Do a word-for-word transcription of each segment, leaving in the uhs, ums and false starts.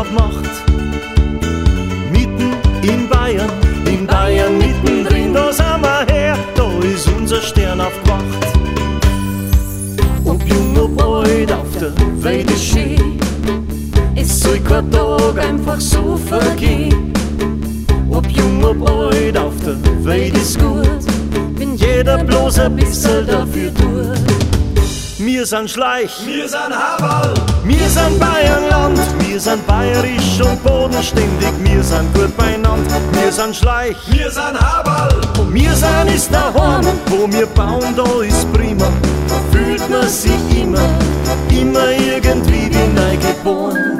auf Macht. Mitten in Bayern, in Bayern mittendrin, da sind wir her, da ist unser Stern aufgewacht. Ob jung, ob alt, auf der Welt ist schön, es soll kein Tag einfach so vergehen. Ob jung, ob alt, auf der Welt ist gut, wenn jeder bloß ein bisschen dafür tut. Wir sind Schleich, Wir sind Haberl, wir sind Bayernland, wir sind bayerisch und bodenständig, wir sind gut beieinander, wir sind Schleich, wir sind Haberl, und wir sind ist daheim, wo wir bauen, da ist prima, da fühlt man sich immer, immer irgendwie wie neu geboren.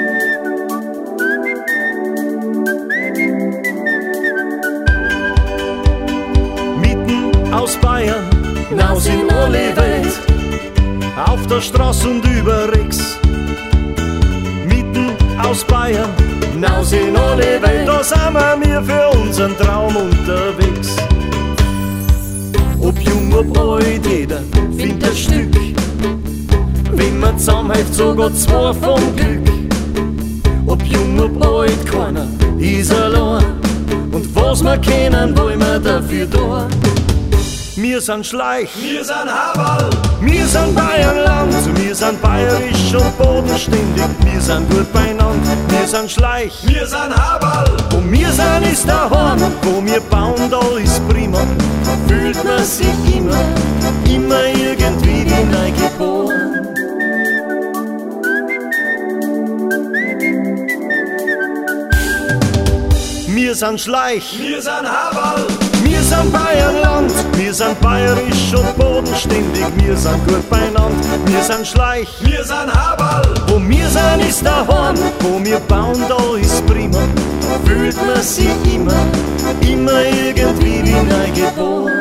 Mitten aus Bayern, hinaus in alle Welt, auf der Straße und über Rex. Mitten aus Bayern, hinaus in alle Welt, da sind wir für unseren Traum unterwegs. Ob jung, ob alt, jeder findet ein Stück, wenn man zusammenhält, sogar zwei vom Glück. Ob jung, ob alt, keiner ist allein, und was wir kennen, wollen wir dafür da. Wir sind Schleich, wir sind Haberl, wir sind Bayernland, wir sind bayerisch und bodenständig, wir sind gut beieinander, wir sind Schleich, wir sind Haberl, wo wir sind ist daheim, wo wir bauen, da ist prima, da fühlt man sich immer, immer irgendwie wie neu geboren. Wir sind Schleich, wir sind Haberl, wir sind Bayernland, wir sind bayerisch und bodenständig, wir sind gut beieinander, wir sind Schleich, wir sind Haberl, wo wir sind ist daheim, wo wir bauen, da ist prima, da fühlt man sich immer, immer irgendwie wie neu geboren.